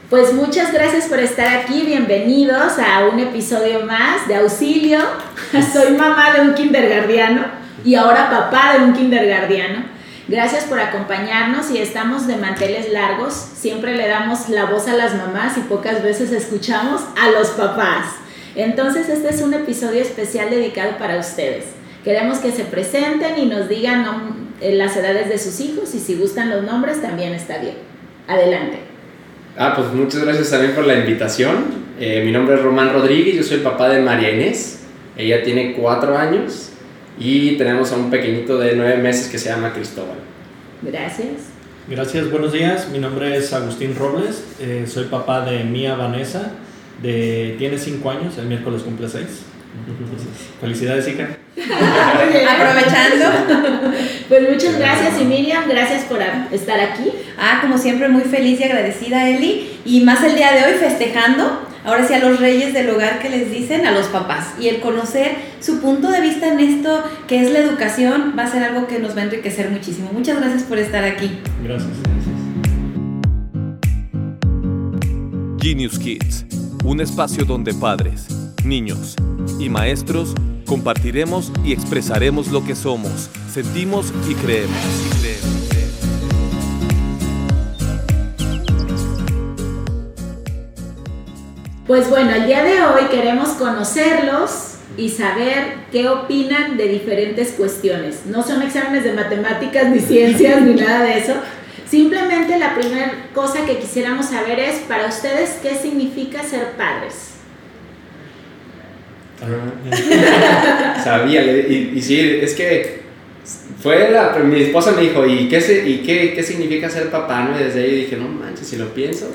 Pues muchas gracias por estar aquí, bienvenidos a un episodio más de Auxilio. Soy mamá de un kindergardiano y ahora papá de un kindergardiano. Gracias por acompañarnos y estamos de manteles largos. Siempre le damos la voz a las mamás y pocas veces escuchamos a los papás. Entonces este es un episodio especial dedicado para ustedes. Queremos que se presenten y nos digan las edades de sus hijos y si gustan los nombres también está bien. Adelante. Pues muchas gracias también por la invitación. Mi nombre es Román Rodríguez, yo soy el papá de María Inés. Ella tiene 4 años y tenemos a un pequeñito de 9 meses que se llama Cristóbal. Gracias. Gracias, buenos días. Mi nombre es Agustín Robles, soy papá de Mía Vanessa, tiene 5 años, el miércoles cumple 6. Felicidades, hija. Aprovechando. Pues muchas gracias y Miriam, gracias por estar aquí. Como siempre muy feliz y agradecida, Eli, y más el día de hoy festejando, ahora sí a los reyes del hogar que les dicen, a los papás, y el conocer su punto de vista en esto que es la educación va a ser algo que nos va a enriquecer muchísimo. Muchas gracias por estar aquí. Gracias. Genius Kids, un espacio donde padres, niños y maestros compartiremos y expresaremos lo que somos, sentimos y creemos. Pues bueno, el día de hoy queremos conocerlos y saber qué opinan de diferentes cuestiones. No son exámenes de matemáticas, ni ciencias, ni nada de eso. Simplemente la primera cosa que quisiéramos saber es, para ustedes, ¿qué significa ser padres? Sabía, y sí, es que mi esposa me dijo, ¿y qué significa ser papá? ¿No? Y desde ahí dije, no manches, si lo pienso.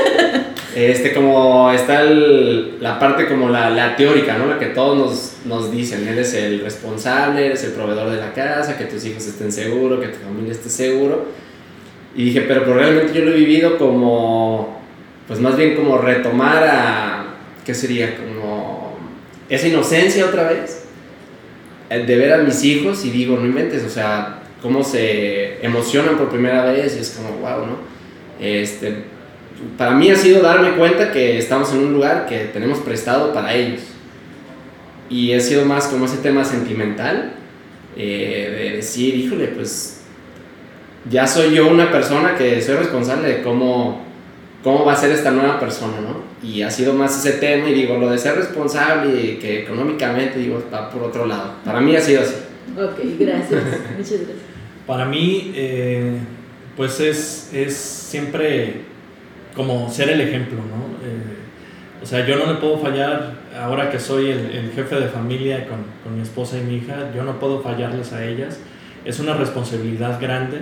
Como está la parte como la teórica, ¿no? La que todos nos dicen, eres el responsable, eres el proveedor de la casa, que tus hijos estén seguros, que tu familia esté seguro. Y dije, pero realmente yo lo he vivido como, pues más bien como retomar ¿qué sería? Como esa inocencia otra vez, de ver a mis hijos y digo, no inventes, o sea, cómo se emocionan por primera vez y es como, wow, ¿no? Para mí ha sido darme cuenta que estamos en un lugar que tenemos prestado para ellos y ha sido más como ese tema sentimental, de decir, híjole, pues ya soy yo una persona que soy responsable de cómo va a ser esta nueva persona, ¿no? Y ha sido más ese tema y digo, lo de ser responsable y que económicamente, digo, está por otro lado. Para mí ha sido así. Ok, gracias. Muchas gracias. Para mí, pues es siempre como ser el ejemplo, ¿no? O sea, yo no le puedo fallar, ahora que soy el jefe de familia con mi esposa y mi hija, yo no puedo fallarles a ellas. Es una responsabilidad grande,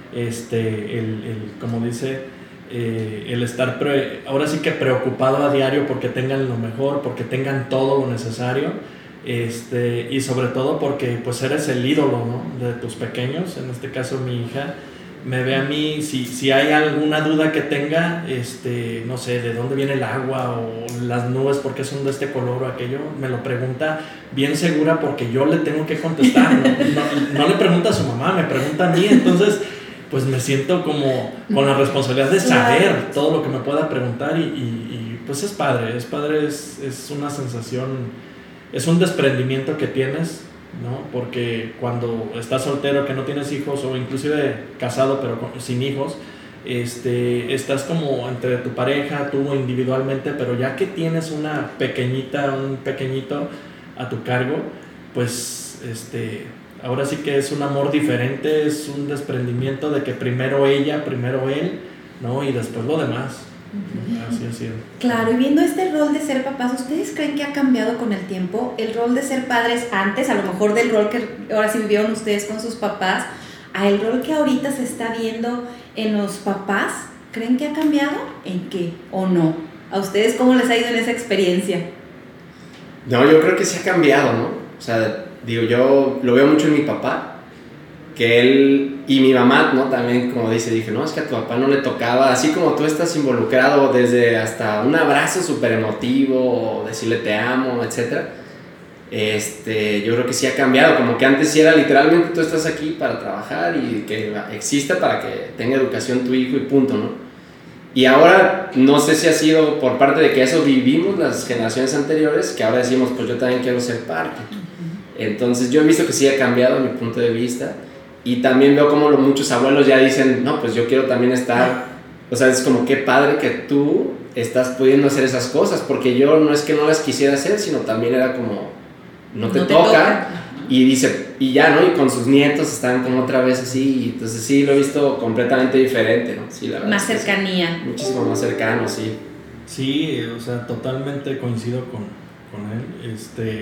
como dice, el estar ahora sí que preocupado a diario porque tengan lo mejor, porque tengan todo lo necesario, y sobre todo porque pues eres el ídolo, ¿no? De tus pequeños. En este caso mi hija me ve a mí, si hay alguna duda que tenga, no sé, de dónde viene el agua o las nubes, por qué son de este color o aquello, me lo pregunta bien segura porque yo le tengo que contestar, no le pregunta a su mamá, me pregunta a mí. Entonces pues me siento como con la responsabilidad de saber todo lo que me pueda preguntar y pues es padre, es una sensación, es un desprendimiento que tienes, ¿no? Porque cuando estás soltero, que no tienes hijos, o inclusive casado pero sin hijos, estás como entre tu pareja, tú individualmente, pero ya que tienes un pequeñito a tu cargo, pues ahora sí que es un amor diferente, es un desprendimiento de que primero ella, primero él, ¿no? Y después lo demás. Así ha sido. Claro, y viendo este rol de ser papás, ¿ustedes creen que ha cambiado con el tiempo? El rol de ser padres antes, a lo mejor del rol que ahora sí vivieron ustedes con sus papás, a el rol que ahorita se está viendo en los papás, ¿creen que ha cambiado? ¿En qué o no? ¿A ustedes cómo les ha ido en esa experiencia? No, yo creo que sí ha cambiado, ¿no? O sea, digo, yo lo veo mucho en mi papá, que él y mi mamá, ¿no? También, como dije, no, es que a tu papá no le tocaba, así como tú estás involucrado desde hasta un abrazo súper emotivo, o decirle te amo, etc. Yo creo que sí ha cambiado, como que antes sí era literalmente tú estás aquí para trabajar y que exista para que tenga educación tu hijo y punto, ¿no? Y ahora no sé si ha sido por parte de que eso vivimos las generaciones anteriores, que ahora decimos, pues yo también quiero ser parte. Entonces yo he visto que sí ha cambiado mi punto de vista, y también veo como muchos abuelos ya dicen, no, pues yo quiero también estar, o sea, es como qué padre que tú estás pudiendo hacer esas cosas, porque yo no es que no las quisiera hacer, sino también era como, no te toca. Y dice, y ya, ¿no? Y con sus nietos están como otra vez así, y entonces sí, lo he visto completamente diferente, ¿no? Sí, la verdad. Más cercanía. Sí, muchísimo más cercano, sí. Sí, o sea, totalmente coincido con él.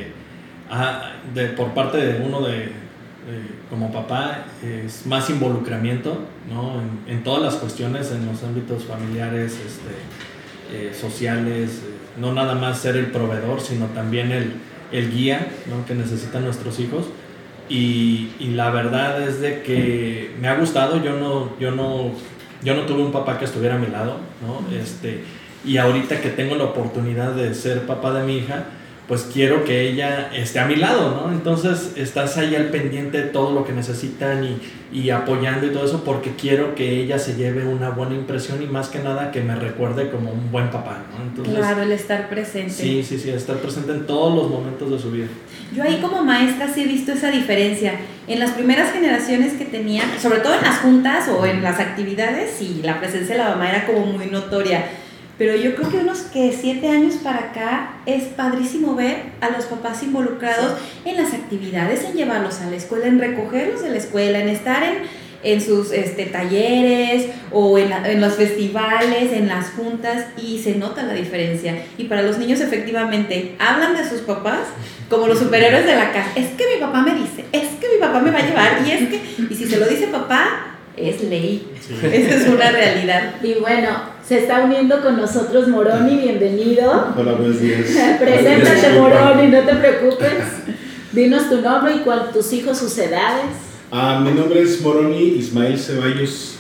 Por parte de uno como papá, es más involucramiento, ¿no? En todas las cuestiones, en los ámbitos familiares, sociales, no nada más ser el proveedor, sino también el guía, ¿no? Que necesitan nuestros hijos. Y la verdad es de que me ha gustado. Yo no tuve un papá que estuviera a mi lado, ¿no? Y ahorita que tengo la oportunidad de ser papá de mi hija, pues quiero que ella esté a mi lado, ¿no? Entonces estás ahí al pendiente de todo lo que necesitan y apoyando y todo eso, porque quiero que ella se lleve una buena impresión, y más que nada que me recuerde como un buen papá, ¿no? Entonces, claro, el estar presente. Sí, estar presente en todos los momentos de su vida. Yo ahí como maestra sí he visto esa diferencia. En las primeras generaciones que tenía, sobre todo en las juntas o en las actividades, sí, la presencia de la mamá era como muy notoria. Pero yo creo que unos 7 años para acá es padrísimo ver a los papás involucrados en las actividades, en llevarlos a la escuela, en recogerlos de la escuela, en estar en sus talleres o en los festivales, en las juntas, y se nota la diferencia. Y para los niños efectivamente hablan de sus papás como los superhéroes de la casa. Es que mi papá me dice, es que mi papá me va a llevar, y si se lo dice papá, es ley. Sí. Esa es una realidad. Y bueno, se está uniendo con nosotros Moroni, bienvenido. Hola, buenos días. Preséntate, Moroni, no te preocupes. Dinos tu nombre y tus hijos, sus edades. Mi nombre es Moroni Ismael Ceballos.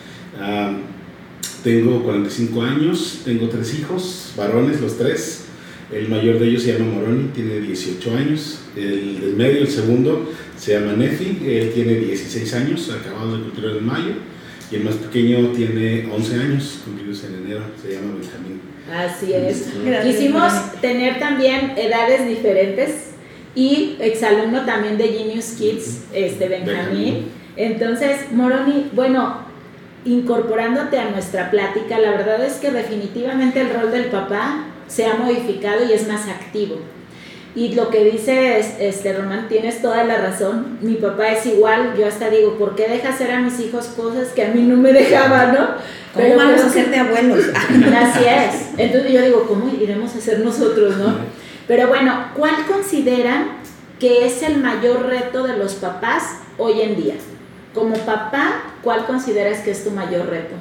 Tengo 45 años, tengo 3 hijos, varones los 3. El mayor de ellos se llama Moroni, tiene 18 años. El del medio, el segundo, se llama Nefi, él tiene 16 años, acabado de cumplir en mayo. Y el más pequeño tiene 11 años, cumplidos en enero, se llama Benjamín. Así es. Quisimos tener también edades diferentes, y exalumno también de Genius Kids, Benjamín. Entonces, Moroni, bueno, incorporándote a nuestra plática, la verdad es que definitivamente el rol del papá se ha modificado y es más activo. Y lo que dice Román, tienes toda la razón. Mi papá es igual. Yo hasta digo, ¿por qué deja hacer a mis hijos cosas que a mí no me dejaban, no? ¿Cómo vamos a hacer de abuelos? Así es. Entonces yo digo, ¿cómo iremos a hacer nosotros, no? Pero bueno, ¿cuál consideran que es el mayor reto de los papás hoy en día? Como papá, ¿cuál consideras que es tu mayor reto?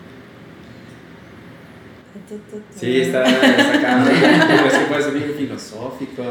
Sí, está sacando. Es que puede ser bien filosófico.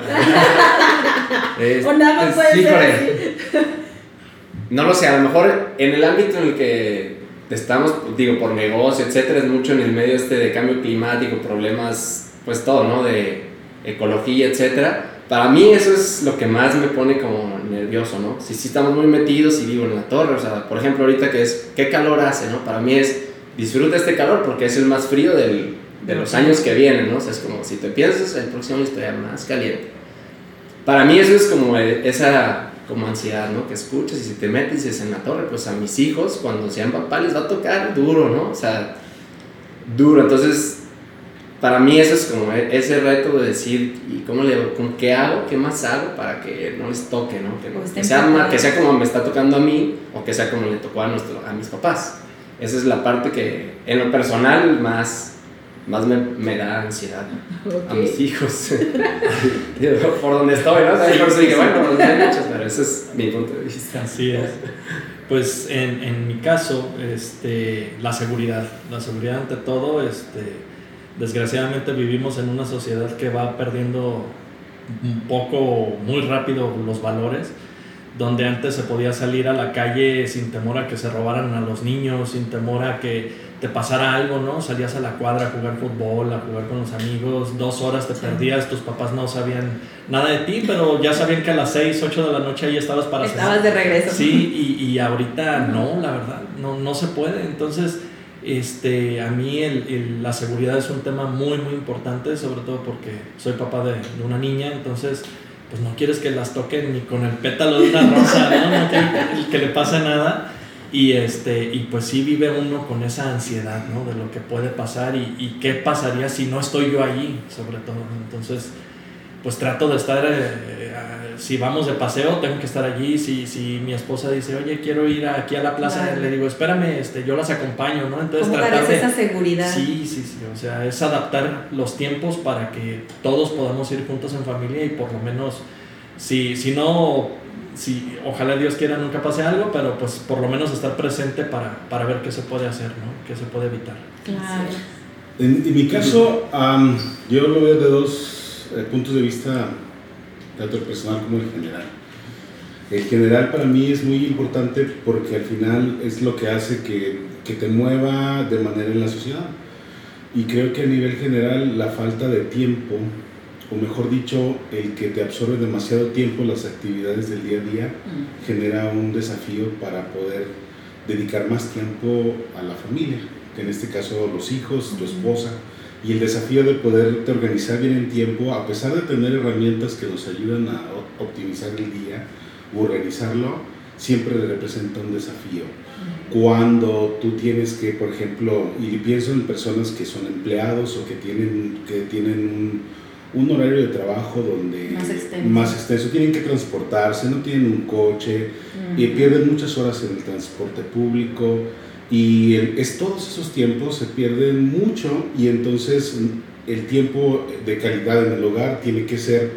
O nada más puede ser así. No lo sé, a lo mejor en el ámbito en el que estamos, digo, por negocio, etcétera, es mucho en el medio de cambio climático, problemas, pues todo, ¿no? De ecología, etcétera. Para mí eso es lo que más me pone como nervioso, ¿no? Si estamos muy metidos y vivo en la torre, o sea, por ejemplo, ahorita ¿qué calor hace, no? Para mí es, disfruta este calor porque es el más frío de los años que vienen, ¿no? O sea, es como si te piensas, el próximo año estaría más caliente. Para mí eso es como esa como ansiedad, ¿no? Que escuchas, y si te metes y dices en la torre, pues a mis hijos cuando sean papás les va a tocar duro, ¿no? O sea, duro. Entonces, para mí eso es como ese reto de decir, ¿y qué hago? ¿Qué más hago para que no les toque, ¿no? Que sea como me está tocando a mí, o que sea como le tocó a mis papás. Esa es la parte que en lo personal más me da ansiedad, okay, a mis hijos. Por donde estoy, ¿no? Por eso dije, bueno, no hay muchas, pero ese es mi punto de vista. Así es. Pues en mi caso, la seguridad ante todo. Desgraciadamente vivimos en una sociedad que va perdiendo un poco, muy rápido, los valores, donde antes se podía salir a la calle sin temor a que se robaran a los niños, sin temor a que te pasara algo, ¿no? Salías a la cuadra a jugar fútbol, a jugar con los amigos, 2 horas te perdías, tus papás no sabían nada de ti, pero ya sabían que a las 6, 8 de la noche ahí estabas Estabas de regreso. Sí, y ahorita no, la verdad, no se puede. Entonces, A mí la seguridad es un tema muy muy importante, sobre todo porque soy papá de una niña, entonces pues no quieres que las toquen ni con el pétalo de una rosa, ¿no? No que le pase nada. Y pues sí vive uno con esa ansiedad, ¿no? De lo que puede pasar y qué pasaría si no estoy yo allí, sobre todo. Entonces pues trato de estar, si vamos de paseo tengo que estar allí. Si mi esposa dice, oye, quiero ir aquí a la plaza, claro, le digo, espérame, yo las acompaño, ¿no? Entonces ¿cómo darles esa seguridad? Sí, o sea, es adaptar los tiempos para que todos podamos ir juntos en familia y por lo menos, si ojalá Dios quiera nunca pase algo, pero pues por lo menos estar presente para ver qué se puede hacer, ¿no? Qué se puede evitar. Claro. En mi caso, yo lo veo de dos puntos de vista, tanto el personal como el general. El general para mí es muy importante porque al final es lo que hace que te mueva de manera en la sociedad. Y creo que a nivel general la falta de tiempo, o mejor dicho, el que te absorbe demasiado tiempo las actividades del día a día, genera un desafío para poder dedicar más tiempo a la familia, que en este caso los hijos, tu esposa, y el desafío de poderte organizar bien en tiempo, a pesar de tener herramientas que nos ayudan a optimizar el día o organizarlo, siempre representa un desafío. Cuando tú tienes que, por ejemplo, y pienso en personas que son empleados o que tienen un horario de trabajo donde más extenso, tienen que transportarse, no tienen un coche, y pierden muchas horas en el transporte público, y todos esos tiempos se pierden mucho, y entonces el tiempo de calidad en el hogar tiene que ser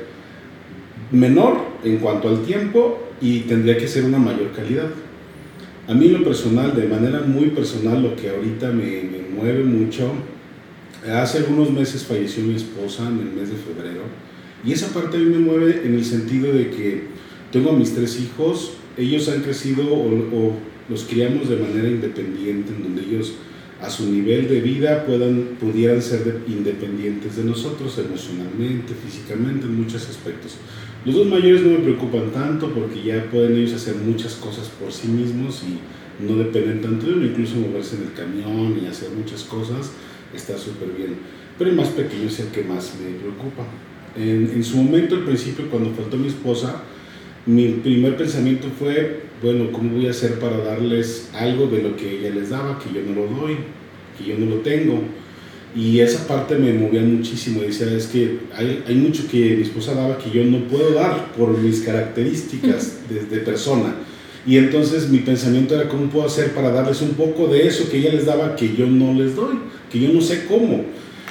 menor en cuanto al tiempo y tendría que ser una mayor calidad. A mí en lo personal, de manera muy personal, lo que ahorita me mueve mucho, hace algunos meses falleció mi esposa en el mes de febrero, y esa parte a mí me mueve en el sentido de que tengo a mis 3 hijos, ellos han crecido o los criamos de manera independiente, en donde ellos a su nivel de vida pudieran ser independientes de nosotros emocionalmente, físicamente, en muchos aspectos. Los 2 mayores no me preocupan tanto porque ya pueden ellos hacer muchas cosas por sí mismos y no dependen tanto de uno, incluso moverse en el camión y hacer muchas cosas está súper bien. Pero el más pequeño es el que más me preocupa. En su momento, al principio, cuando faltó mi esposa, mi primer pensamiento fue, bueno, ¿cómo voy a hacer para darles algo de lo que ella les daba, que yo no lo doy, que yo no lo tengo? Y esa parte me movía muchísimo. Decía, es que hay mucho que mi esposa daba que yo no puedo dar por mis características de persona. Y entonces mi pensamiento era, ¿cómo puedo hacer para darles un poco de eso que ella les daba que yo no les doy, que yo no sé cómo?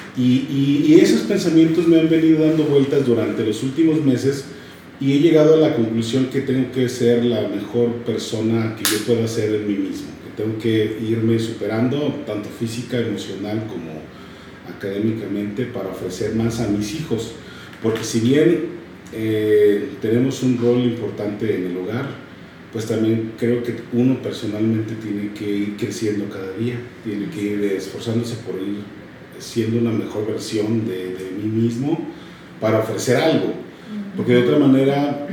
Y esos pensamientos me han venido dando vueltas durante los últimos meses, y he llegado a la conclusión que tengo que ser la mejor persona que yo pueda ser en mí mismo, que tengo que irme superando tanto física, emocional como académicamente, para ofrecer más a mis hijos, porque si bien tenemos un rol importante en el hogar, pues también creo que uno personalmente tiene que ir creciendo cada día, tiene que ir esforzándose por ir siendo una mejor versión de mí mismo para ofrecer algo, porque de otra manera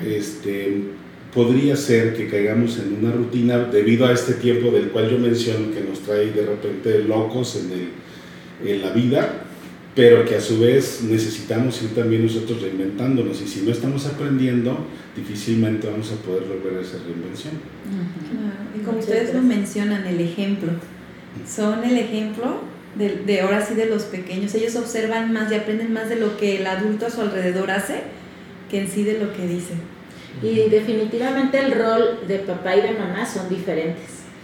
podría ser que caigamos en una rutina debido a este tiempo del cual yo menciono que nos trae de repente locos en la vida, pero que a su vez necesitamos ir también nosotros reinventándonos, y si no estamos aprendiendo, difícilmente vamos a poder lograr esa reinvención. Claro. Y como ustedes lo mencionan, el ejemplo, son el ejemplo de ahora sí de los pequeños. Ellos observan más y aprenden más de lo que el adulto a su alrededor hace que en sí de lo que dice. Y definitivamente el rol de papá y de mamá son diferentes,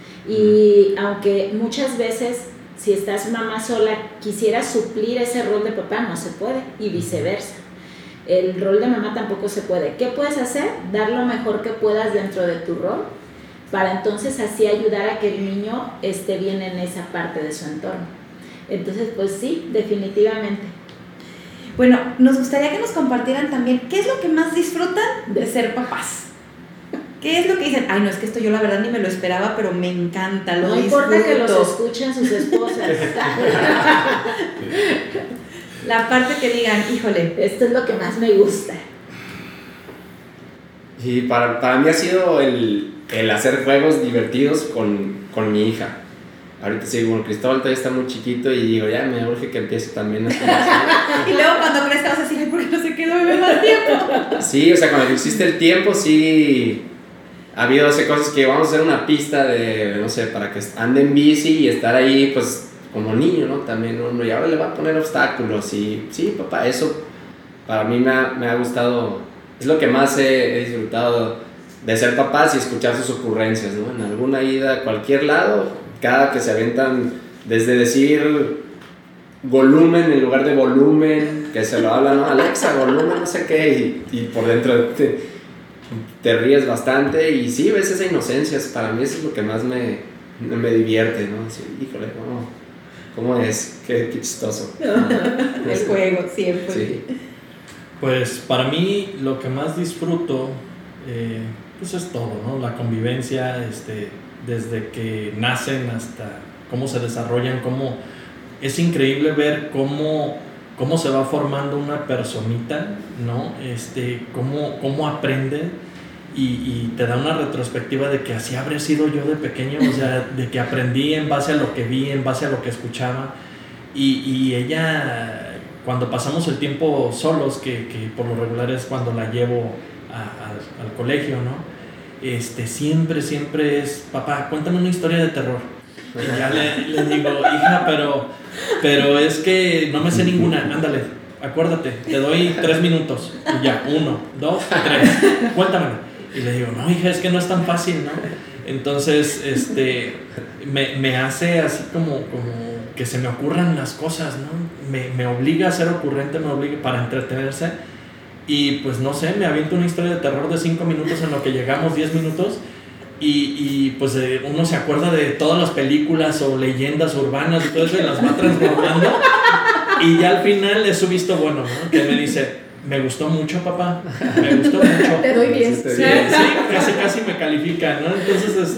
y aunque muchas veces si estás mamá sola quisieras suplir ese rol de papá, no se puede, y viceversa. El rol de mamá tampoco se puede. ¿Qué puedes hacer? Dar lo mejor que puedas dentro de tu rol, para entonces así ayudar a que el niño esté bien en esa parte de su entorno. Entonces, pues sí, definitivamente. Bueno, nos gustaría que nos compartieran también qué es lo que más disfrutan de ser papás. ¿Qué es lo que dicen? Ay, no, es que esto yo la verdad ni me lo esperaba, pero me encanta, lo disfruto. No importa que los escuchen sus esposas. La parte que digan, híjole, esto es lo que más me gusta. Y para mí ha sido el hacer juegos divertidos con mi hija. ahorita sí, bueno, Cristóbal todavía está muy chiquito y digo, ya me urge que empiece también a conocer. Y luego cuando crezca vas a decir, ¿por qué no se quedó bebé más tiempo? Sí, o sea, cuando existe el tiempo, sí ha habido cosas que vamos a hacer una pista de, no sé, para que ande en bici y estar ahí, pues, como niño, ¿no? También uno, y ahora le va a poner obstáculos y sí, papá, eso para mí me ha gustado, es lo que más he disfrutado de ser papás y escuchar sus ocurrencias, ¿no? En alguna ida a cualquier lado, cada que se aventan, desde decir volumen en lugar de volumen, que se lo habla, ¿no? Alexa, volumen, no sé qué, y por dentro te ríes bastante y sí, ves esa inocencia, para mí eso es lo que más me divierte, ¿no? Así, híjole, ¿cómo es? Qué chistoso. El juego, siempre. Sí. Pues para mí lo que más disfruto, pues es todo, ¿no? La convivencia, desde que nacen hasta cómo se desarrollan, cómo es increíble ver cómo se va formando una personita, ¿no? Cómo aprende y te da una retrospectiva de que así habría sido yo de pequeño, o sea, de que aprendí en base a lo que vi, en base a lo que escuchaba y ella, cuando pasamos el tiempo solos, que por lo regular es cuando la llevo al colegio, ¿no? Siempre es, papá, cuéntame una historia de terror. Y ya le digo, hija, pero es que no me sé ninguna, ándale, acuérdate, te doy 3 minutos. Y ya, 1, 2, 3, cuéntame. Y le digo, no, hija, es que no es tan fácil, ¿no? Entonces, me hace así como que se me ocurran las cosas, ¿no? Me obliga a ser ocurrente, me obliga para entretenerse. Y pues no sé, me aviento una historia de terror de 5 minutos en lo que llegamos 10 minutos. Y pues uno se acuerda de todas las películas o leyendas urbanas y todo eso y las va transformando. Y ya al final es su visto bueno, ¿no? Que me dice, me gustó mucho, papá, me gustó mucho. Te doy 10. Sí, casi me califica, ¿no? Entonces,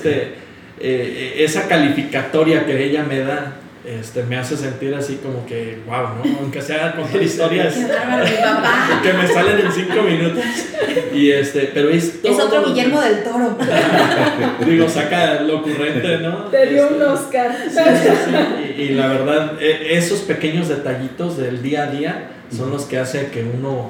esa calificatoria que ella me da, me hace sentir así como que, wow, ¿no? Aunque sea contar historias Qué bárbaro, mi papá. que me salen en 5 minutos. Y pero es todo. Es otro Guillermo del Toro. Digo, saca lo ocurrente, ¿no? Te dio un Oscar. Sí. Y la verdad, esos pequeños detallitos del día a día son los que hacen que uno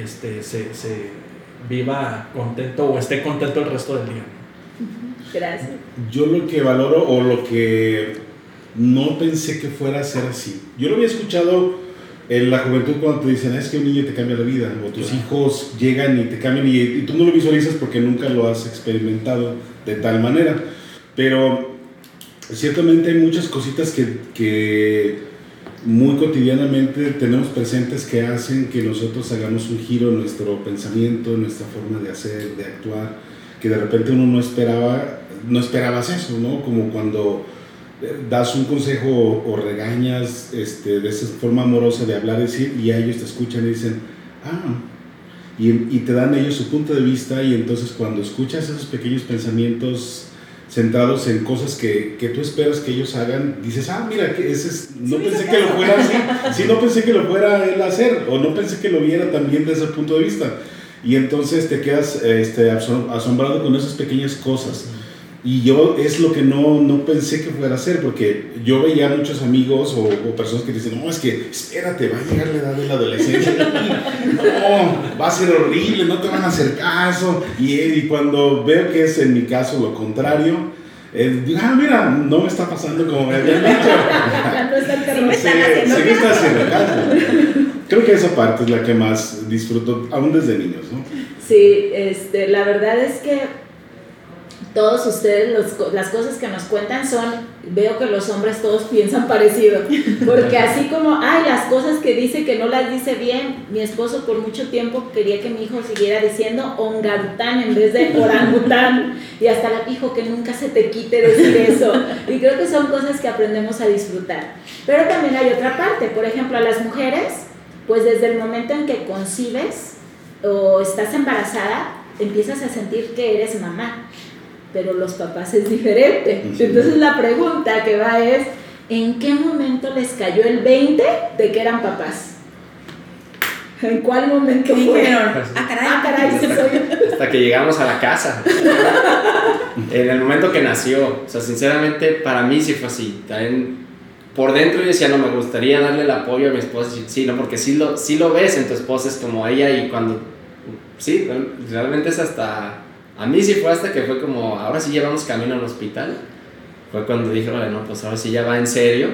se viva contento o esté contento el resto del día. Gracias. Yo lo que valoro o lo que no pensé que fuera a ser así. Yo lo había escuchado en la juventud cuando te dicen, es que un niño te cambia la vida, o tus hijos llegan y te cambian y tú no lo visualizas porque nunca lo has experimentado de tal manera. Pero ciertamente hay muchas cositas que muy cotidianamente tenemos presentes que hacen que nosotros hagamos un giro en nuestro pensamiento, en nuestra forma de hacer, de actuar, que de repente uno no esperabas eso, ¿no? Como cuando das un consejo o regañas de esa forma amorosa de hablar, decir, y a ellos te escuchan y dicen, y te dan ellos su punto de vista, y entonces cuando escuchas esos pequeños pensamientos centrados en cosas que tú esperas que ellos hagan, dices, mira, que no pensé que lo fuera así, sí, no pensé que lo fuera él a hacer, o no pensé que lo viera también desde ese punto de vista, y entonces te quedas asombrado con esas pequeñas cosas. Y yo es lo que no pensé que fuera a hacer, porque yo veía muchos amigos o personas que dicen, no, es que espérate, va a llegar la edad de la adolescencia, no, va a ser horrible, no te van a hacer caso, y cuando veo que es en mi caso lo contrario, digo, mira, no me está pasando como me habían dicho. Sí me están haciendo caso. Creo que esa parte es la que más disfruto, aún desde niños, ¿no? Sí, la verdad es que todos ustedes, las cosas que nos cuentan veo que los hombres todos piensan parecido, porque así como, las cosas que dice que no las dice bien, mi esposo por mucho tiempo quería que mi hijo siguiera diciendo ongarután en vez de orangután, y hasta le dijo que nunca se te quite decir eso, y creo que son cosas que aprendemos a disfrutar. Pero también hay otra parte, por ejemplo, a las mujeres, pues desde el momento en que concibes o estás embarazada, empiezas a sentir que eres mamá. Pero los papás es diferente. Entonces la pregunta que va es, ¿en qué momento les cayó el 20 de que eran papás? ¿En cuál momento dijeron? Caray, sí soy. Hasta que llegamos a la casa. en el momento que nació. O sea, sinceramente, para mí sí fue así. También por dentro yo decía, no, me gustaría darle el apoyo a mi esposa. Sí, no, porque sí lo ves en tu esposa, es como ella, y cuando... Sí, realmente es hasta... A mí sí fue hasta que fue como, ahora sí llevamos camino al hospital. Fue cuando dije, vale, no, pues ahora sí ya va en serio.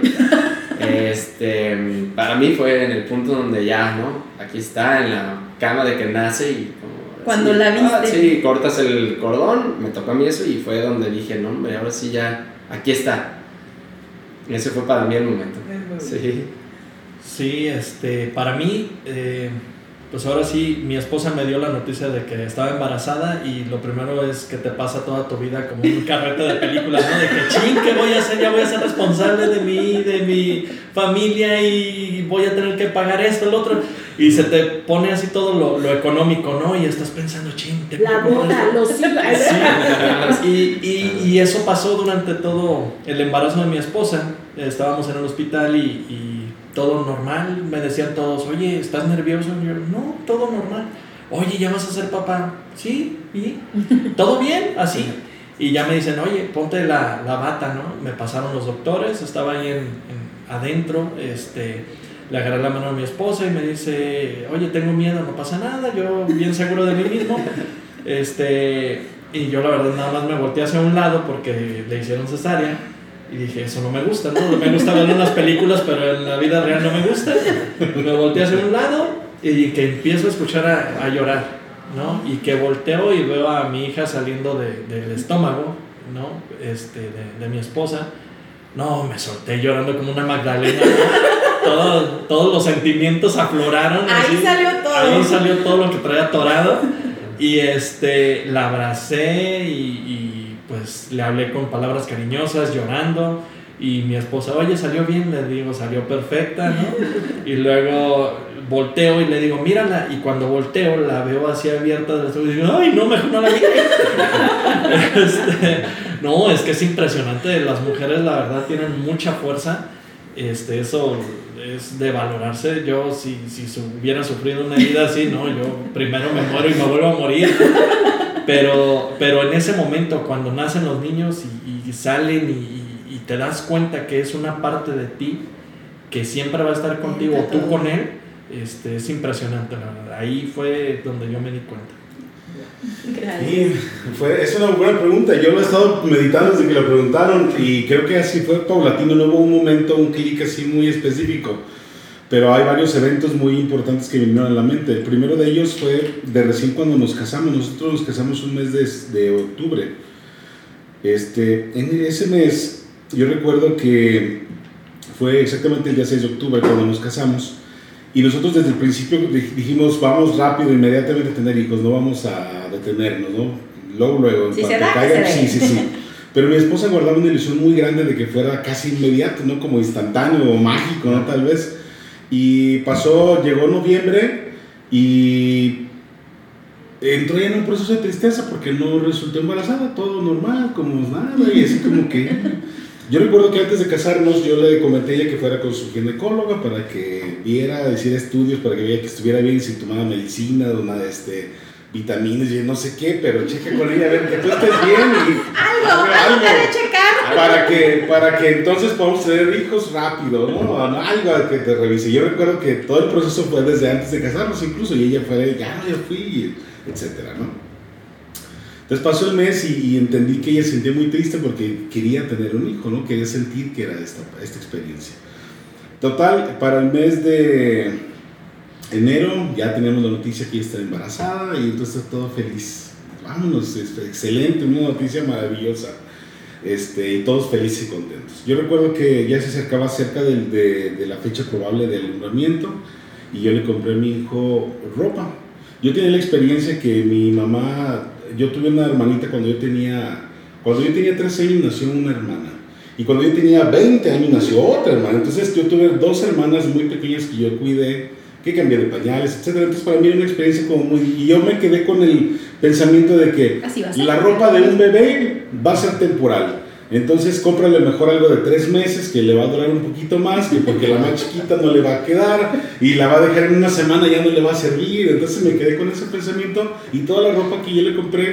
Para mí fue en el punto donde ya, ¿no? Aquí está, en la cama de que nace y como... Cuando sí, la viste. sí, cortas el cordón, me tocó a mí eso y fue donde dije, no, hombre, ahora sí ya, aquí está. Y ese fue para mí el momento. Sí. Sí, para mí, pues ahora sí, mi esposa me dio la noticia de que estaba embarazada y lo primero es que te pasa toda tu vida como un carrete de películas, ¿no? De que, ching, ¿qué voy a hacer? Ya voy a ser responsable de mi familia y voy a tener que pagar esto, el otro. Y se te pone así todo lo económico, ¿no? Y estás pensando, ching, la boda, los hijos. Sí. Y eso pasó durante todo el embarazo de mi esposa. Estábamos en el hospital y todo normal. Me decían todos, oye, ¿estás nervioso? Y yo, no, todo normal. Oye, ¿ya vas a ser papá? Sí, ¿y? ¿Todo bien? Así. Y ya me dicen, oye, ponte la bata, ¿no? Me pasaron los doctores, estaba ahí adentro, le agarré la mano a mi esposa y me dice, oye, tengo miedo, no pasa nada, yo bien seguro de mí mismo. Y yo la verdad nada más me volteé hacia un lado porque le hicieron cesárea. Y dije, eso no me gusta, ¿no? Me gusta ver en las películas, pero en la vida real no me gusta. Me volteé hacia un lado y que empiezo a escuchar a llorar, ¿no? Y que volteo y veo a mi hija saliendo del estómago, ¿no? De mi esposa. No, me solté llorando como una Magdalena, ¿no? Todos los sentimientos afloraron. Ahí así. salió todo. Ahí salió todo lo que traía atorado. Y la abracé y pues le hablé con palabras cariñosas, llorando, y mi esposa, oye, ¿salió bien? Le digo, salió perfecta, ¿no? Y luego volteo y le digo, mírala, y cuando volteo la veo así abierta del estómago y digo, ay, no, mejor no la vi. No, es que es impresionante, las mujeres la verdad tienen mucha fuerza, eso es de valorarse. Yo si hubiera sufrido una herida así, no, yo primero me muero y me vuelvo a morir. Pero en ese momento, cuando nacen los niños y salen y te das cuenta que es una parte de ti que siempre va a estar contigo, o tú con él, es impresionante, la verdad. Ahí fue donde yo me di cuenta. Gracias. Es una buena pregunta. Yo lo he estado meditando desde que lo preguntaron y creo que así fue paulatino. No hubo un momento, un clic así muy específico. Pero hay varios eventos muy importantes que me vinieron a la mente. El primero de ellos fue de recién cuando nos casamos. Nosotros nos casamos un mes de octubre. En ese mes, yo recuerdo que fue exactamente el día 6 de octubre cuando nos casamos. Y nosotros desde el principio dijimos, vamos rápido, inmediatamente a tener hijos, no vamos a detenernos, ¿no? Luego, en cuanto caiga, sí. Pero mi esposa guardaba una ilusión muy grande de que fuera casi inmediato, ¿no? Como instantáneo o mágico, ¿no? Tal vez. Y llegó noviembre y entró ya en un proceso de tristeza porque no resultó embarazada, todo normal, como nada, y así como que... Yo recuerdo que antes de casarnos yo le comenté a ella que fuera con su ginecóloga para que viera, hiciera estudios, para que viera que estuviera bien, si tomaba medicina, vitaminas y no sé qué, pero cheque con ella a ver que tú estés bien y... algo de checar. Para que entonces podamos tener hijos rápido, ¿no? Algo que te revise. Yo recuerdo que todo el proceso fue desde antes de casarnos incluso, y ella fue, ya fui, etcétera, ¿no? Entonces pasó el mes y entendí que ella se sentía muy triste porque quería tener un hijo, ¿no? Quería sentir que era esta experiencia. Total, para el mes de enero ya teníamos la noticia que ella estaba embarazada y entonces todo feliz. Vámonos, excelente, una noticia maravillosa. Y todos felices y contentos. Yo recuerdo que ya se acercaba cerca de la fecha probable del alumbramiento y yo le compré a mi hijo ropa. Yo tenía la experiencia que mi mamá... Yo tuve una hermanita cuando yo tenía 13 años nació una hermana y cuando yo tenía 20 años nació otra hermana. Entonces yo tuve 2 hermanas muy pequeñas que yo cuidé, que cambié de pañales, etc. Entonces para mí era una experiencia como muy... Y yo me quedé con el pensamiento de que la ropa de un bebé va a ser temporal. Entonces cómprale mejor algo de 3 meses que le va a durar un poquito más, que porque la más chiquita no le va a quedar y la va a dejar en una semana, ya no le va a servir. Entonces me quedé con ese pensamiento y toda la ropa que yo le compré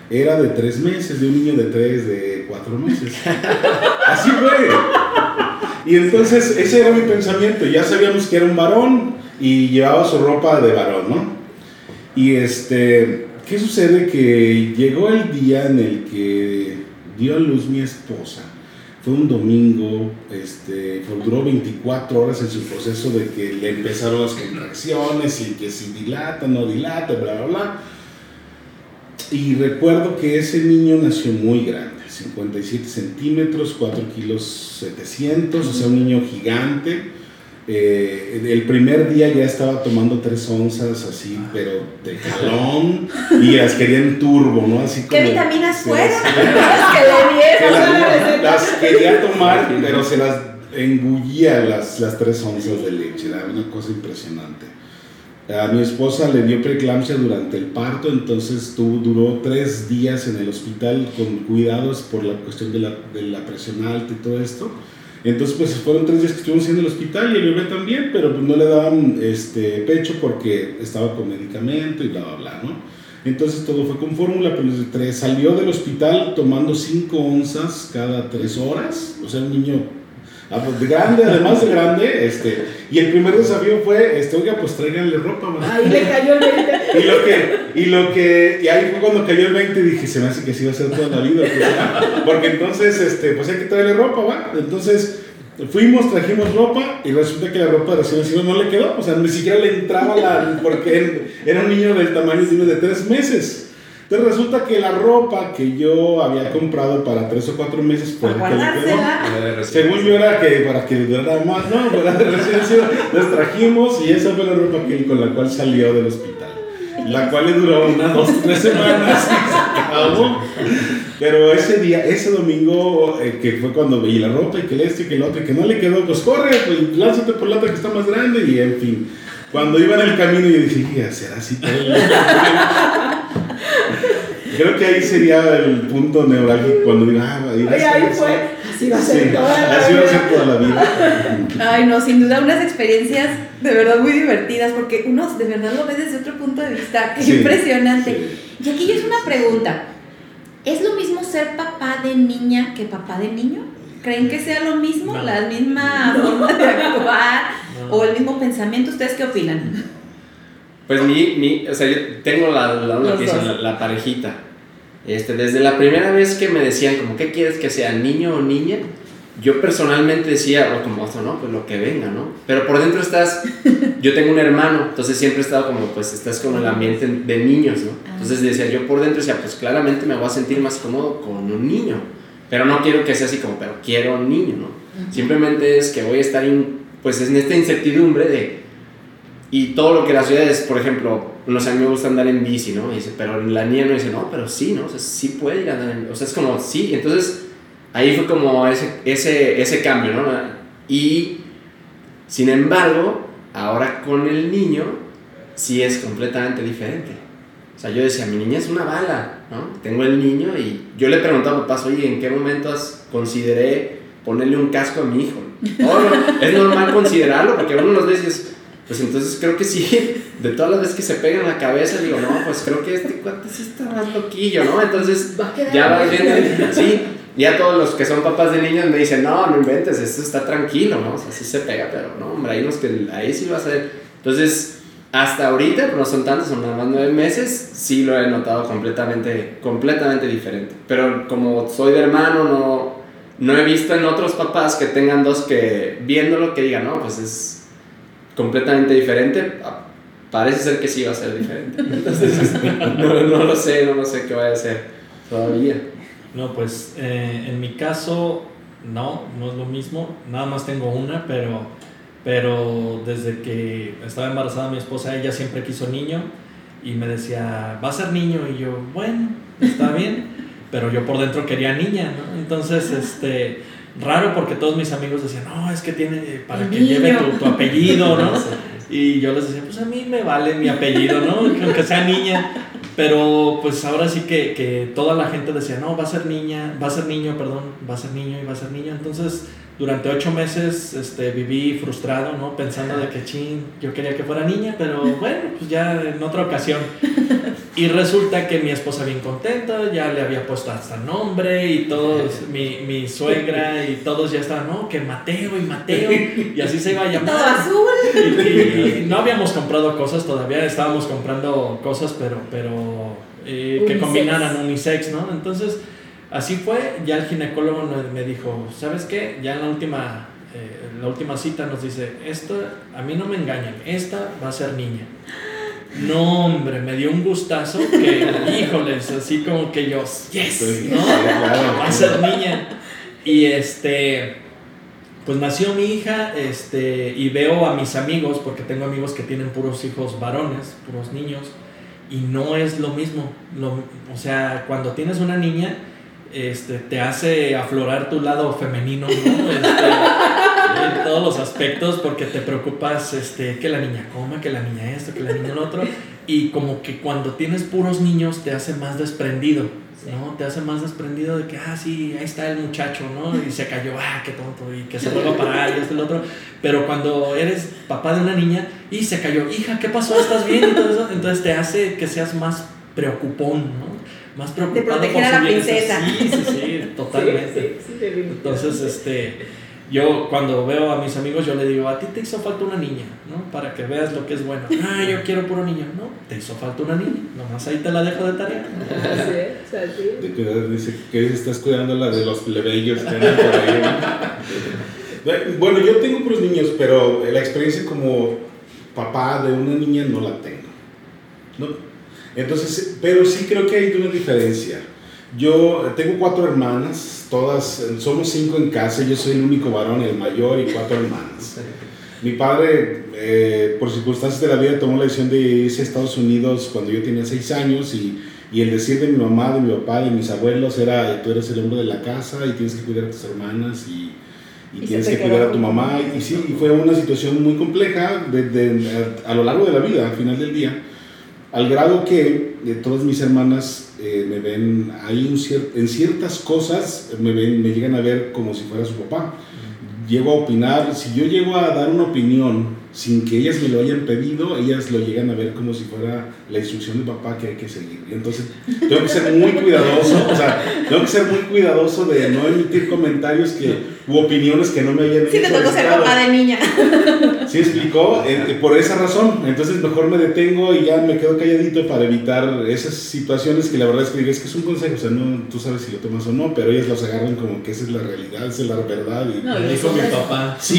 era de 3 meses, de un niño de 3, de 4 meses. Así fue. Y entonces ese era mi pensamiento. Ya sabíamos que era un varón y llevaba su ropa de varón, ¿no? Y ¿qué sucede? Que llegó el día en el que dio a luz mi esposa. Fue un domingo, duró 24 horas en su proceso de que le empezaron las contracciones y que si dilata, no dilata, bla, bla, bla. Y recuerdo que ese niño nació muy grande, 57 centímetros, 4 kilos 700, o sea, un niño gigante. El primer día ya estaba tomando 3 onzas así, pero de jalón, y las quería en turbo, ¿no? Así como, ¿qué vitaminas fueron? Que le dieron. las quería tomar, pero se las engullía las 3 onzas de leche. Era una cosa impresionante. A mi esposa le dio preeclampsia durante el parto, entonces duró 3 días en el hospital con cuidados por la cuestión de la presión alta y todo esto. Entonces pues fueron 3 días que estuvimos en el hospital y el bebé también, pero pues no le daban pecho porque estaba con medicamento y bla bla bla, ¿no? Entonces todo fue con fórmula, pero salió del hospital tomando 5 onzas cada 3 horas, o sea, un niño grande, además de grande, y el primer desafío fue, oiga, pues tráiganle ropa, ¿no? Ahí le cayó el 20. Y ahí fue cuando cayó el 20 y dije, se me hace que sí va a ser toda la vida, pues, porque entonces, pues hay que traerle ropa, ¿va? Entonces, fuimos, trajimos ropa, y resulta que la ropa de recién nacido no le quedó, o sea, ni siquiera le entraba porque era un niño del tamaño de uno de 3 meses. Entonces resulta que la ropa que yo había comprado para 3 o 4 meses fue la que le quedó. Según yo era que para que durara más, no, para recién nacido, nos trajimos y esa fue la ropa con la cual salió del hospital. La cual le duró unas 2 o 3 semanas y se acabó. Pero ese domingo, que fue cuando veí la ropa y que y que el otro, y que no le quedó, pues corre, pues lánzate por la otra que está más grande, y en fin. Cuando iba en el camino yo dije, ¿será así todo? Creo que ahí sería el punto neurálgico cuando diga, ahí fue. Así va a ser toda la vida. Ay, no, sin duda unas experiencias de verdad muy divertidas, porque uno de verdad lo ve desde otro punto de vista. Qué impresionante. Sí. Y aquí es una pregunta. ¿Es lo mismo ser papá de niña que papá de niño? ¿Creen que sea lo mismo? No. ¿La misma forma de actuar? No. ¿O el mismo pensamiento? ¿Ustedes qué opinan? Pues o sea, yo tengo la parejita. Desde la primera vez que me decían como, ¿qué quieres que sea, niño o niña? Yo personalmente decía, como esto, ¿no? Pues lo que venga, ¿no? Pero por dentro yo tengo un hermano, entonces siempre he estado como, pues estás con el ambiente de niños, ¿no? Entonces decía, yo por dentro decía, pues claramente me voy a sentir más cómodo con un niño, pero no quiero que sea así como, pero quiero un niño, ¿no? Simplemente es que voy a estar pues en esta incertidumbre y todo lo que las ciudades, por ejemplo, no sé, a mí me gusta andar en bici, ¿no? Y dice, pero la niña no dice, no, pero sí, ¿no? O sea, sí puede ir a andar o sea, es como, sí. Entonces, ahí fue como ese cambio, ¿no? Y, sin embargo, ahora con el niño, sí es completamente diferente. O sea, yo decía, mi niña es una bala, ¿no? Tengo el niño y yo le preguntaba a papás, oye, ¿en qué momentos consideré ponerle un casco a mi hijo? No, es normal considerarlo, porque uno los ve y dices, pues entonces creo que sí, de todas las veces que se pegan en la cabeza, digo, no, pues creo que este cuate sí está más loquillo, ¿no? Entonces, ya va viendo, sí, ya todos los que son papás de niños me dicen, no inventes, esto está tranquilo, ¿no? O sea, sí se pega, pero no, hombre, hay unos que ahí sí va a ser. Entonces, hasta ahorita, pero no son tantos, son nada más 9 meses, sí lo he notado completamente diferente. Pero como soy de hermano, no he visto en otros papás que tengan 2 que viéndolo que digan, no, pues es completamente diferente. Parece ser que sí va a ser diferente. Entonces, no lo sé qué va a ser todavía. No, pues en mi caso no es lo mismo. Nada más tengo una, pero desde que estaba embarazada mi esposa, ella siempre quiso niño y me decía, va a ser niño, y yo, bueno, está bien, pero yo por dentro quería niña, ¿no? Entonces, raro, porque todos mis amigos decían, no, es que tiene para que lleve tu apellido, ¿no? Y yo les decía, pues a mí me vale mi apellido, ¿no? Aunque sea niña. Pero pues ahora sí que toda la gente decía, no, va a ser niño. Entonces, durante 8 meses viví frustrado, ¿no? Pensando de que, yo quería que fuera niña, pero bueno, pues ya en otra ocasión. Y resulta que mi esposa bien contenta, ya le había puesto hasta nombre y todos, mi suegra y todos ya estaban, no, que Mateo, y así se iba a llamar. Todo azul. Y no habíamos comprado cosas todavía, estábamos comprando cosas, pero que combinaran unisex, ¿no? Entonces, así fue, ya el ginecólogo me dijo, ¿sabes qué? Ya en la última cita nos dice, esto, a mí no me engañan, esta va a ser niña. No, hombre, me dio un gustazo que, híjoles, así como que yo, yes, ¿no? Va a ser niña. Y pues nació mi hija, y veo a mis amigos, porque tengo amigos que tienen puros hijos varones, puros niños, y no es lo mismo. O sea, cuando tienes una niña, te hace aflorar tu lado femenino, ¿no? En todos los aspectos, porque te preocupas que la niña coma, que la niña esto, que la niña lo otro, y como que cuando tienes puros niños te hace más desprendido, ¿no? Te hace más desprendido de que, sí, ahí está el muchacho, ¿no? Y se cayó, qué tonto, y que se vuelva a parar, y esto y lo otro. Pero cuando eres papá de una niña, y se cayó, hija, ¿qué pasó? ¿Estás bien? Y todo eso, entonces te hace que seas más preocupón, ¿no? Más preocupado de proteger a la princesa. Sí, totalmente. Sí, entonces, yo cuando veo a mis amigos, yo le digo, a ti te hizo falta una niña, ¿no? Para que veas lo que es bueno. Yo quiero puro niño. No, te hizo falta una niña. Nomás ahí te la dejo de tarea. Sí. De cuidar, dice que estás cuidando la de los plebeyos que andan por ahí. Bueno, yo tengo puros niños, pero la experiencia como papá de una niña no la tengo, ¿no? Entonces, pero sí creo que hay una diferencia. Yo tengo 4 hermanas, todas, somos 5 en casa, yo soy el único varón, el mayor, y 4 hermanas. Mi padre, por circunstancias de la vida, tomó la decisión de irse a Estados Unidos cuando yo tenía 6 años, y el decir de mi mamá, de mi papá, de mis abuelos era, tú eres el hombre de la casa y tienes que cuidar a tus hermanas y tienes que cuidar a tu mamá. Y sí, fue una situación muy compleja a lo largo de la vida, al final del día. Al grado que todas mis hermanas me ven ahí en ciertas cosas, me llegan a ver como si fuera su papá. Llego a opinar, si yo llego a dar una opinión sin que ellas me lo hayan pedido, ellas lo llegan a ver como si fuera la instrucción de papá que hay que seguir. Entonces tengo que ser muy cuidadoso, de no emitir comentarios u opiniones que no me hayan Sí, te tocó ser papá de niña. ¿Sí explicó? Por esa razón. Entonces mejor me detengo y ya me quedo calladito para evitar esas situaciones que la verdad es que digo, es que es un consejo, o sea, no, tú sabes si lo tomas o no, pero ellas los agarran como que esa es la realidad, esa es la verdad. No, lo dijo mi papá. Sí.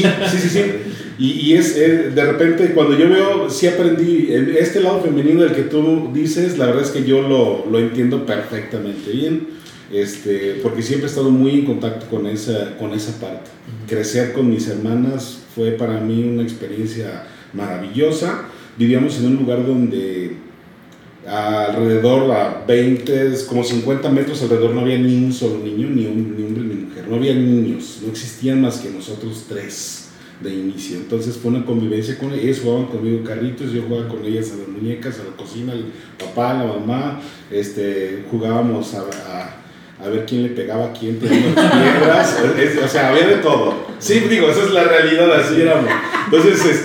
Y es de repente cuando yo veo, sí aprendí, este lado femenino del que tú dices, la verdad es que yo lo entiendo perfectamente bien. Porque siempre he estado muy en contacto con esa parte. Crecer con mis hermanas fue para mí una experiencia maravillosa. Vivíamos en un lugar donde alrededor a 20, como 50 metros alrededor no había ni un solo niño, ni hombre ni mujer, no había niños, no existían más que nosotros 3 de inicio. Entonces fue una convivencia con ellos, jugaban conmigo carritos, yo jugaba con ellas a las muñecas, a la cocina, el papá, la mamá, jugábamos a ver quién le pegaba a quién, teníamos piedras, o sea, había de todo. Sí, digo, esa es la realidad, así éramos. Entonces,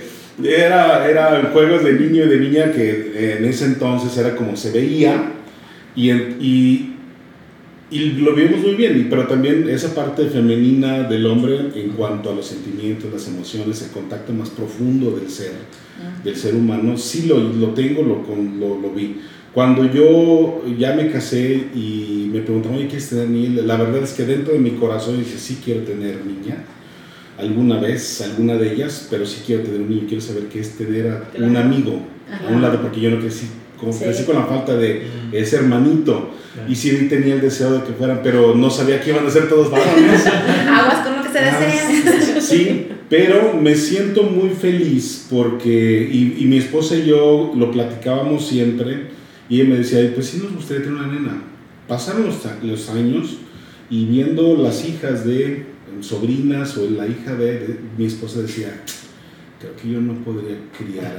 eran juegos de niño y de niña que en ese entonces era como se veía, y lo vimos muy bien, pero también esa parte femenina del hombre en cuanto a los sentimientos, las emociones, el contacto más profundo del ser humano, sí lo tengo, lo vi. Cuando yo ya me casé y me preguntaban, oye, ¿quieres tener niña? La verdad es que dentro de mi corazón dije, sí quiero tener niña, alguna vez, alguna de ellas, pero sí quiero tener un niño, quiero saber qué es tener a un amigo a un lado, porque yo no crecí, crecí con la falta de ese hermanito, y sí tenía el deseo de que fueran, pero no sabía que iban a ser todos varones. Aguas con lo que se desean. Sí, pero me siento muy feliz porque, y mi esposa y yo lo platicábamos siempre, y ella me decía, pues sí nos gustaría tener una nena. Pasaron los años y viendo las hijas de sobrinas o la hija de mi esposa decía, creo que yo no podría criar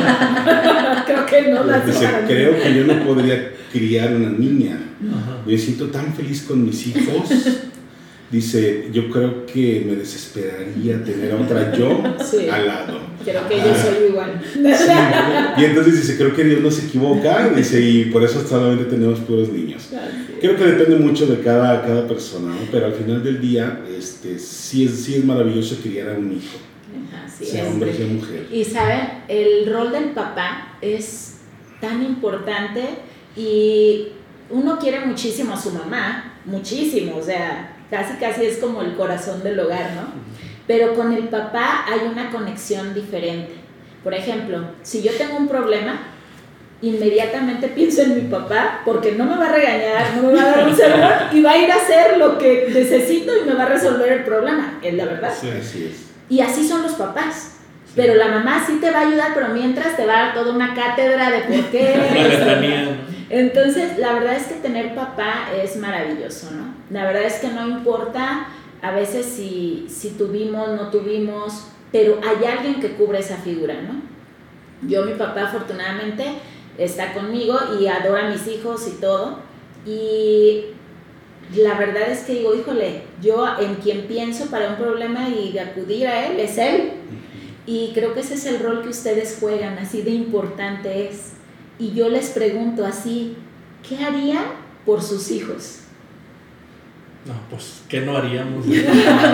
creo que no la creo que yo no podría criar una niña. Me siento tan feliz con mis hijos dice, yo creo que me desesperaría tener a otra yo Sí. al lado. Creo que yo soy igual. Sí, y entonces dice, creo que Dios no se equivoca, dice, y por eso solamente tenemos puros niños. Creo que depende mucho de cada persona, ¿no? Pero al final del día, sí es maravilloso criar a un hijo, Así sea es. hombre, sea mujer. Y saben, el rol del papá es tan importante y uno quiere muchísimo a su mamá, muchísimo, o sea, casi es como el corazón del hogar, ¿no? Pero con el papá hay una conexión diferente. Por ejemplo, si yo tengo un problema, inmediatamente pienso en mi papá porque no me va a regañar, no me va a dar un sermón y va a ir a hacer lo que necesito y me va a resolver el problema, es la verdad. Sí, así es. Y así son los papás. Pero la mamá sí te va a ayudar, pero mientras te va a dar toda una cátedra de por qué. Una letanía, ¿no? Entonces, la verdad es que tener papá es maravilloso, ¿no? La verdad es que no importa a veces si tuvimos, no tuvimos, pero hay alguien que cubre esa figura, ¿no? Yo, mi papá, afortunadamente, está conmigo y adora a mis hijos y todo. Y la verdad es que digo, híjole, yo en quien pienso para un problema y de acudir a él es él. Y creo que ese es el rol que ustedes juegan, así de importante es. Y yo les pregunto así, ¿qué harían por sus hijos? No, pues, ¿qué no haríamos? Ok.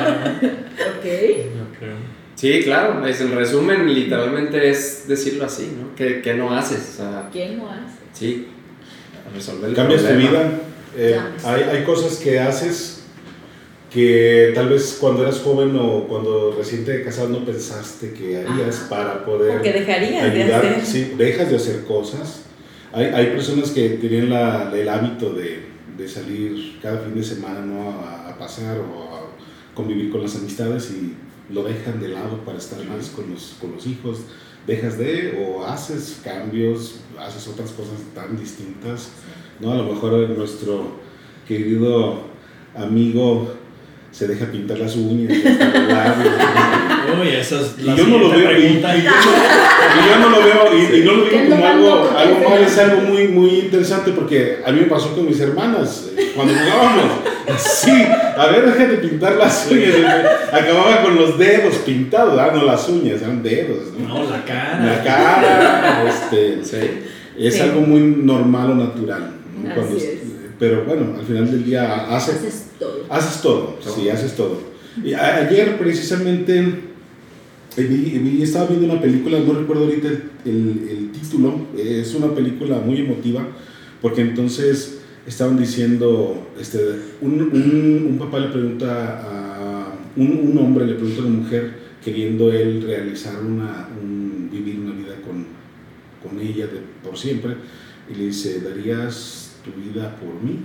Yo creo. Sí, claro, en resumen, literalmente es decirlo así, ¿no? ¿Qué no haces? O sea, ¿Qué no hace? sí, resolver el Cambias tu problema. vida. Hay cosas que haces que tal vez cuando eras joven o cuando recién te casado no pensaste que harías para poder Porque dejarías de ayudar. hacer. Sí, dejas de hacer cosas. Hay personas que tienen el hábito de salir cada fin de semana, ¿no? a pasar o a convivir con las amistades y lo dejan de lado para estar más con los hijos. Dejas o haces cambios, haces otras cosas tan distintas, ¿no? A lo mejor nuestro querido amigo se deja pintar las uñas, Uy, esa es la y yo no lo veo, pregunta. y yo no lo veo, y no lo digo como algo mal, es algo muy, muy interesante porque a mí me pasó con mis hermanas cuando jugábamos. Sí, a ver, déjate pintar las uñas. Acababa con los dedos pintados, no las uñas, eran dedos, ¿no? No, la cara. La cara, Sí. es Sí. algo muy normal o natural, ¿no? Así es. Pero bueno, al final del día Haces todo. haces todo, sí, haces todo. Y ayer precisamente estaba viendo una película, no recuerdo ahorita el título, es una película muy emotiva, porque entonces estaban diciendo, un papá le pregunta a un hombre, le pregunta a una mujer, queriendo él realizar vivir una vida con ella por siempre, y le dice, ¿darías tu vida por mí?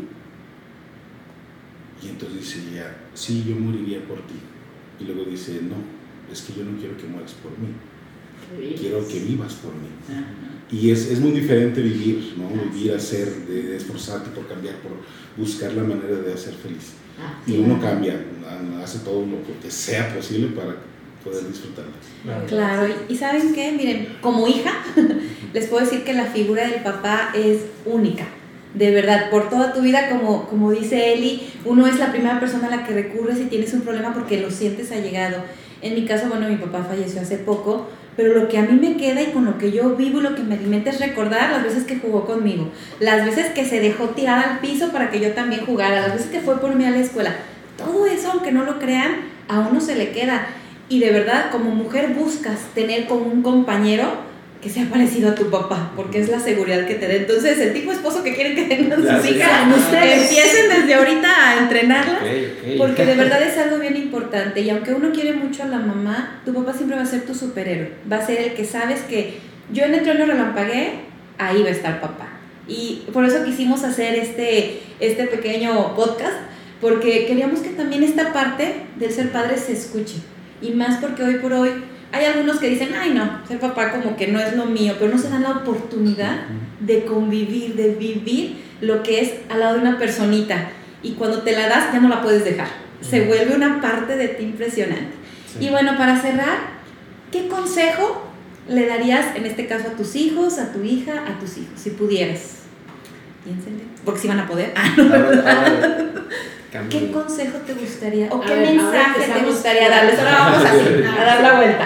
Y entonces dice ella, sí, yo moriría por ti. Y luego dice, no, es que yo no quiero que mueras por mí, quiero que vivas por mí. Ajá. Y es muy diferente vivir, ¿no? Vivir, hacer, de esforzarte por cambiar, por buscar la manera de hacer feliz. Y uno cambia, hace todo lo que sea posible para poder disfrutarlo. Claro, y ¿saben qué? Miren, como hija, les puedo decir que la figura del papá es única. De verdad, por toda tu vida, como dice Eli, uno es la primera persona a la que recurres si tienes un problema porque lo sientes allegado. En mi caso, bueno, mi papá falleció hace poco, pero lo que a mí me queda y con lo que yo vivo y lo que me alimenta es recordar las veces que jugó conmigo, las veces que se dejó tirar al piso para que yo también jugara, las veces que fue por mí a la escuela. Todo eso, aunque no lo crean, a uno se le queda. Y de verdad, como mujer buscas tener como un compañero que sea parecido a tu papá, porque es la seguridad que te da. Entonces, el tipo de esposo que quieren que tengan sus hijas, empiecen desde ahorita a entrenarlas, Okay. porque de verdad es algo bien importante. Y aunque uno quiere mucho a la mamá, tu papá siempre va a ser tu superhéroe. Va a ser el que sabes que yo en el trueno relampagué, ahí va a estar papá. Y por eso quisimos hacer este pequeño podcast, porque queríamos que también esta parte del ser padre se escuche. Y más porque hoy por hoy hay algunos que dicen, ay no, ser papá como que no es lo mío, pero no se dan la oportunidad de convivir, de vivir lo que es al lado de una personita. Y cuando te la das, ya no la puedes dejar. Se vuelve una parte de ti impresionante. Sí. Y bueno, para cerrar, ¿qué consejo le darías en este caso a tus hijos, a tu hija, a tus hijos, si pudieras? Piénsenle, porque si van a poder. cambio. ¿Qué consejo te gustaría o A qué ver, ahora mensaje te empezamos gustaría por- darles? Ahora vamos así, a dar la vuelta.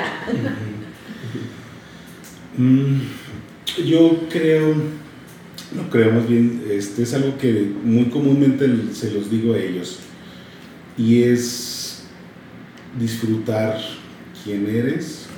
Yo creo, no creo, más bien, es algo que muy comúnmente se los digo a ellos, y es disfrutar quién eres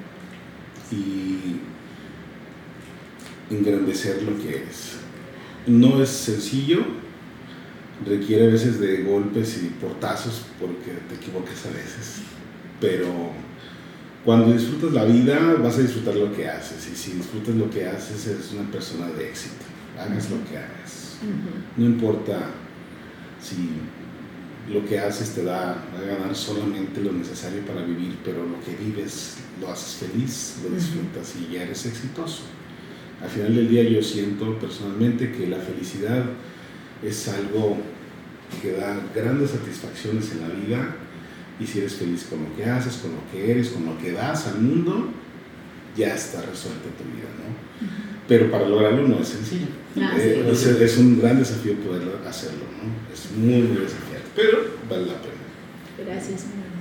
y engrandecer lo que eres. No es sencillo, requiere a veces de golpes y portazos porque te equivocas a veces, pero cuando disfrutas la vida vas a disfrutar lo que haces, y si disfrutas lo que haces eres una persona de éxito, hagas lo que hagas. No importa si lo que haces te da a ganar solamente lo necesario para vivir, pero lo que vives lo haces feliz, lo disfrutas y ya eres exitoso. Al final del día yo siento personalmente que la felicidad es algo que da grandes satisfacciones en la vida, y si eres feliz con lo que haces, con lo que eres, con lo que das al mundo, ya está resuelta tu vida, ¿no? Pero para lograrlo no es sencillo. Es un gran desafío poder hacerlo, ¿no? Es muy, muy desafiante, pero vale la pena. Gracias,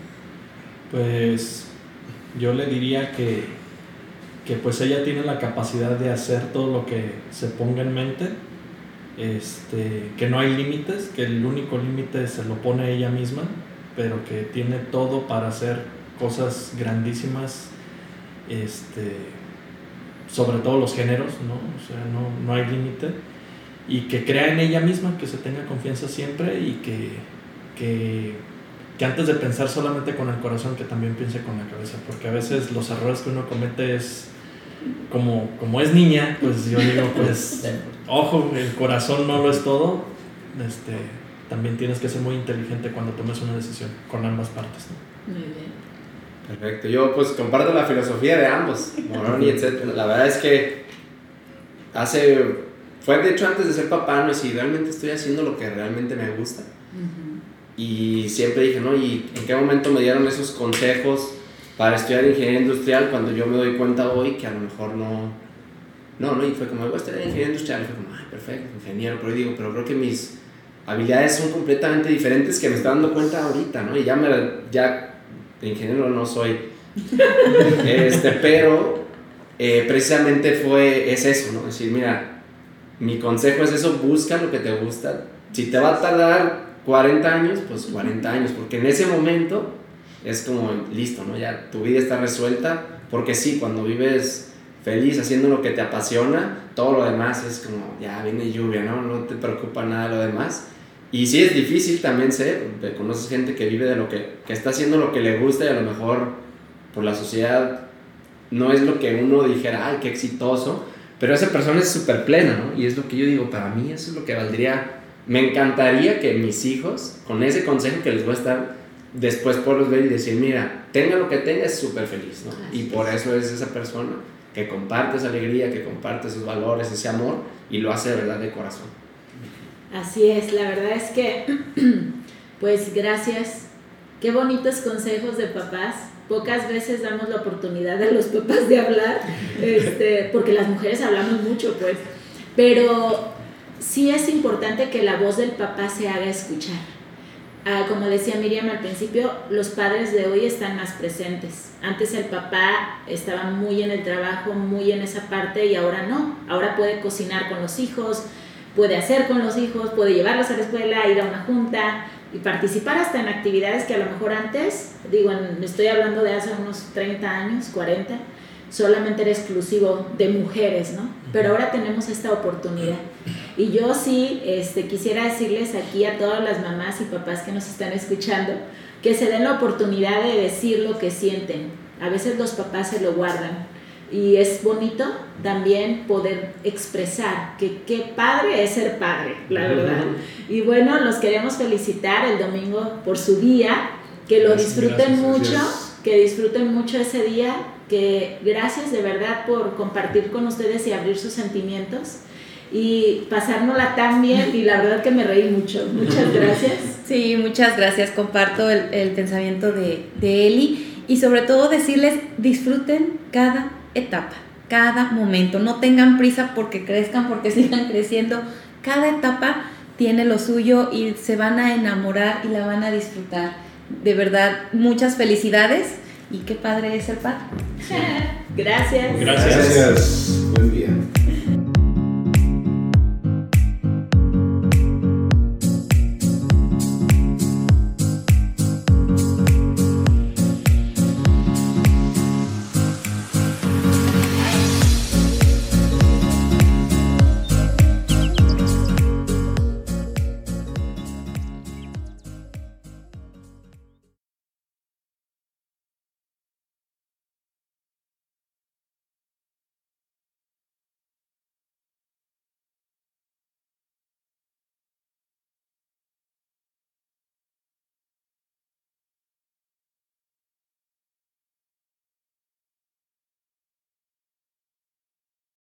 Pues yo le diría que pues ella tiene la capacidad de hacer todo lo que se ponga en mente, que no hay límites, que el único límite se lo pone ella misma, pero que tiene todo para hacer cosas grandísimas, sobre todo los géneros, ¿no? O sea, no hay límite, y que crea en ella misma, que se tenga confianza siempre, y que antes de pensar solamente con el corazón, que también piense con la cabeza, porque a veces los errores que uno comete es como es niña, pues yo digo, pues ojo, el corazón no lo es todo, también tienes que ser muy inteligente cuando tomes una decisión con ambas partes, ¿no? Muy bien. Perfecto, yo pues comparto la filosofía de ambos, Moroni, etc. La verdad es que fue de hecho antes de ser papá, no, si realmente estoy haciendo lo que realmente me gusta. Y siempre dije, ¿no? ¿Y en qué momento me dieron esos consejos para estudiar ingeniería industrial, cuando yo me doy cuenta hoy que a lo mejor no, y fue como, voy a estudiar ingeniería industrial, y fue como, ay, perfecto, ingeniero, pero digo, pero creo que mis habilidades son completamente diferentes, que me estoy dando cuenta ahorita, ¿no? Y ya ingeniero no soy, pero precisamente es eso, ¿no? Es decir, mira, mi consejo es eso, busca lo que te gusta. Si te va a tardar 40 años, pues 40 años, porque en ese momento es como listo, ¿no? Ya tu vida está resuelta, porque sí, cuando vives feliz haciendo lo que te apasiona, todo lo demás es como, ya viene lluvia, ¿no? No te preocupa nada lo demás. Y sí es difícil también conoces gente que vive de lo que está haciendo lo que le gusta, y a lo mejor por la sociedad no es lo que uno dijera, ay, qué exitoso, pero esa persona es súper plena, ¿no? Y es lo que yo digo, para mí eso es lo que valdría. Me encantaría que mis hijos, con ese consejo que les voy a estar, después poderlos ver y decir, mira, tenga lo que tenga, es súper feliz, ¿no? Y por eso es esa persona que comparte esa alegría, que comparte esos valores, ese amor, y lo hace de verdad de corazón. Así es, la verdad es que, pues gracias, qué bonitos consejos de papás. Pocas veces damos la oportunidad a los papás de hablar, porque las mujeres hablamos mucho, pues, pero sí es importante que la voz del papá se haga escuchar. Como decía Miriam al principio, los padres de hoy están más presentes. Antes el papá estaba muy en el trabajo, muy en esa parte, y ahora no. Ahora puede cocinar con los hijos, puede hacer con los hijos, puede llevarlos a la escuela, ir a una junta y participar hasta en actividades que a lo mejor antes, estoy hablando de hace unos 30 años, 40, solamente era exclusivo de mujeres, ¿no? Pero ahora tenemos esta oportunidad. Y yo sí quisiera decirles aquí a todas las mamás y papás que nos están escuchando, que se den la oportunidad de decir lo que sienten. A veces los papás se lo guardan, y es bonito también poder expresar que qué padre es ser padre, la verdad. Y bueno, los queremos felicitar el domingo por su día, que lo disfruten mucho, que disfruten mucho ese día, que gracias de verdad por compartir con ustedes y abrir sus sentimientos y pasárnosla tan bien, y la verdad que me reí mucho. Muchas gracias. Sí, muchas gracias. Comparto el pensamiento de Eli, y sobre todo decirles, disfruten cada etapa, cada momento, no tengan prisa porque crezcan, porque sigan creciendo. Cada etapa tiene lo suyo y se van a enamorar y la van a disfrutar. De verdad, muchas felicidades y qué padre es ser padre. Gracias. Gracias. Gracias.